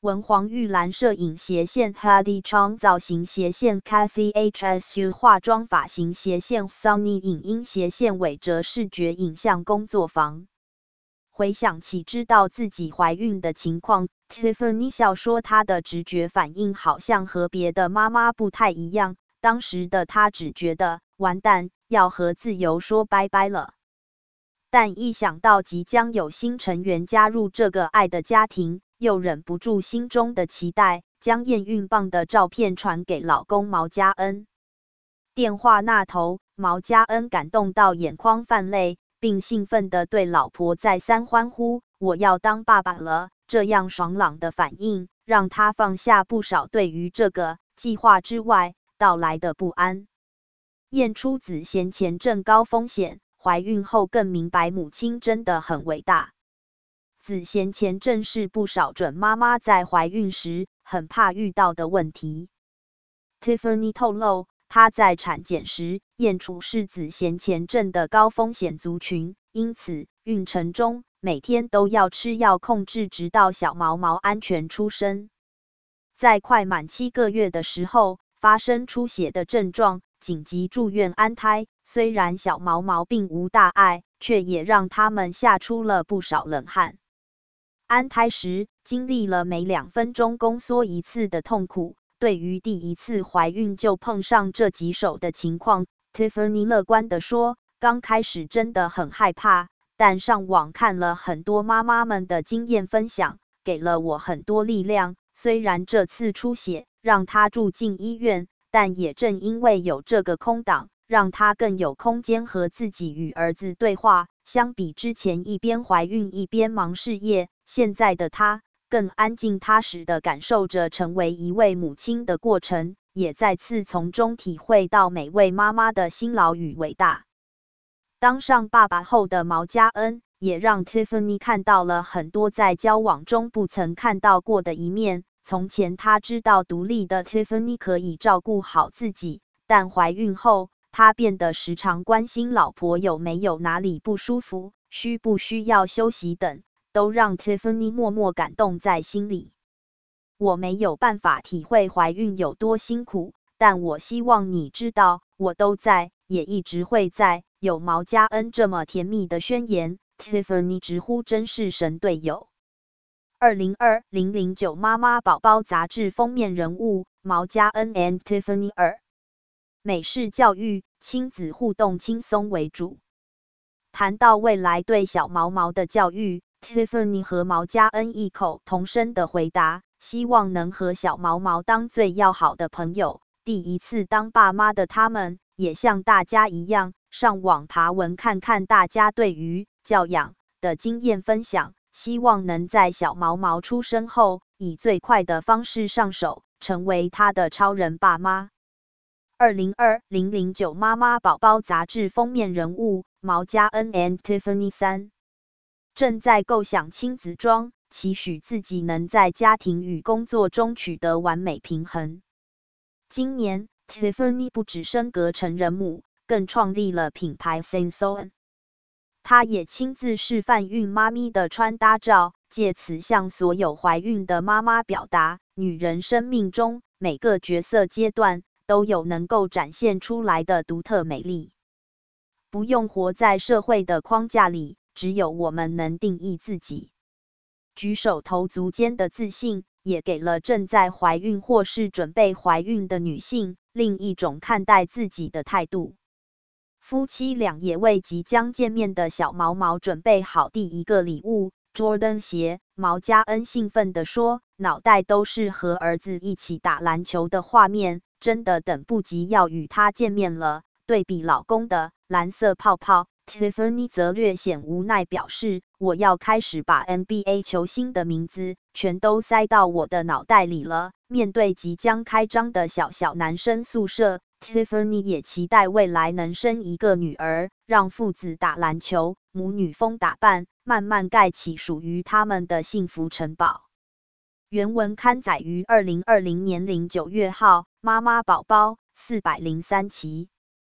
文黄玉兰摄影斜线 Hadi Chang 造型斜线 Kathy HSU 化妆发型斜线 Sunny 影音斜线韦哲视觉影像工作坊。回想起知道自己怀孕的情况， Tiffany 笑说她的直觉反应好像和别的妈妈不太一样，当时的她只觉得完蛋，要和自由说拜拜了。但一想到即将有新成员加入这个爱的家庭，又忍不住心中的期待，将验孕棒的照片传给老公毛嘉恩。电话那头，毛嘉恩感动到眼眶泛泪，并兴奋地对老婆再三欢呼：“我要当爸爸了！”这样爽朗的反应，让他放下不少对于这个计划之外到来的不安。验出子痫前症高风险，怀孕后更明白母亲真的很伟大。子痫前症是不少准妈妈在怀孕时很怕遇到的问题。Tiffany 透露，她在产检时验出是子痫前症的高风险族群，因此孕程中每天都要吃药控制，直到小毛毛安全出生。在快满7个月的时候，发生出血的症状，紧急住院安胎。虽然小毛毛并无大碍，却也让他们吓出了不少冷汗。安胎时经历了每2分钟宫缩一次的痛苦，对于第一次怀孕就碰上这棘手的情况， Tiffany 乐观地说，刚开始真的很害怕，但上网看了很多妈妈们的经验分享，给了我很多力量。虽然这次出血让她住进医院，但也正因为有这个空档，让她更有空间和自己与儿子对话。相比之前一边怀孕一边忙事业，现在的她更安静踏实地感受着成为一位母亲的过程，也再次从中体会到每位妈妈的辛劳与伟大。当上爸爸后的毛嘉恩也让 Tiffany 看到了很多在交往中不曾看到过的一面。从前她知道独立的 Tiffany 可以照顾好自己，但怀孕后她变得时常关心老婆有没有哪里不舒服，需不需要休息等，都让 Tiffany 默默感动在心里。我没有办法体会怀孕有多辛苦，但我希望你知道，我都在，也一直会在。有毛嘉恩这么甜蜜的宣言， Tiffany 直呼真是神队友。202009妈妈宝宝杂志封面人物毛嘉恩 and Tiffany 2。美式教育，亲子互动轻松为主。谈到未来对小毛毛的教育， Tiffany 和毛嘉恩异口同声的回答，希望能和小毛毛当最要好的朋友。第一次当爸妈的他们，也像大家一样，上网爬文看看大家对于教养的经验分享，希望能在小毛毛出生后，以最快的方式上手，成为他的超人爸妈。202009妈妈宝宝杂志封面人物毛嘉恩 and Tiffany 3。正在构想亲子装，期许自己能在家庭与工作中取得完美平衡。今年 Tiffany 不只升格成人母，更创立了品牌 Sensoen。她也亲自示范孕妈咪的穿搭照，借此向所有怀孕的妈妈表达，女人生命中每个角色阶段都有能够展现出来的独特美丽。不用活在社会的框架里，只有我们能定义自己。举手投足间的自信，也给了正在怀孕或是准备怀孕的女性另一种看待自己的态度。夫妻俩也为即将见面的小毛毛准备好第一个礼物 Jordan 鞋。毛嘉恩兴奋地说，脑袋都是和儿子一起打篮球的画面，真的等不及要与他见面了。对比老公的蓝色泡泡， Tiffany 则略显无奈表示，我要开始把 NBA 球星的名字全都塞到我的脑袋里了。面对即将开张的小男生宿舍， Tiffany 也期待未来能生一个女儿，让父子打篮球，母女风打扮，慢慢盖起属于他们的幸福城堡。原文刊载于2020年09月号，妈妈宝宝403期。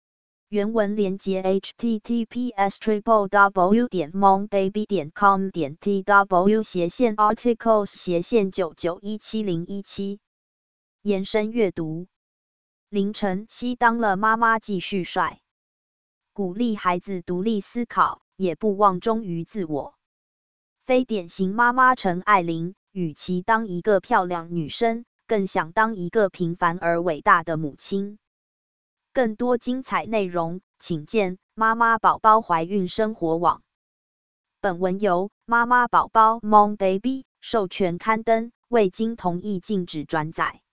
原文连结 https://www.monbaby.com.tw/articles/991717。延伸阅读。林晨曦当了妈妈继续帅，鼓励孩子独立思考，也不忘忠于自我。非典型妈妈陈爱玲，与其当一个漂亮女生，更想当一个平凡而伟大的母亲。更多精彩内容，请见妈妈宝宝怀孕生活网。本文由妈妈宝宝 Mon Baby 授权刊登，未经同意禁止转载。